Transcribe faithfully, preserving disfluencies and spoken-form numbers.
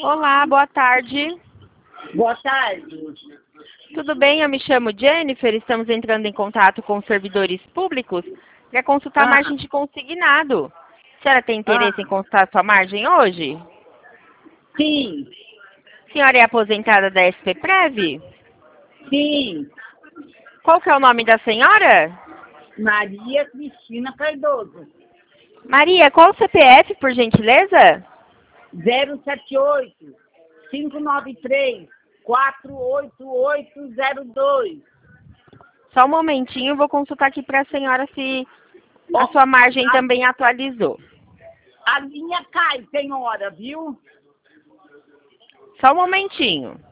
Olá, boa tarde. Boa tarde. Tudo bem? Eu me chamo Jennifer. Estamos entrando em contato com os servidores públicos para consultar a Ah, margem de consignado. A senhora tem interesse ah, em consultar sua margem hoje? sim, A senhora é aposentada da S P Prev? sim. Qual que é o nome da senhora? Maria Cristina Cardoso. Maria, qual o C P F, por gentileza? zero sete oito, cinco nove três, quatro oito oito zero dois. Só um momentinho, vou consultar aqui para a senhora se a Ó, sua margem a, também atualizou. a linha cai, senhora, viu? Só um momentinho.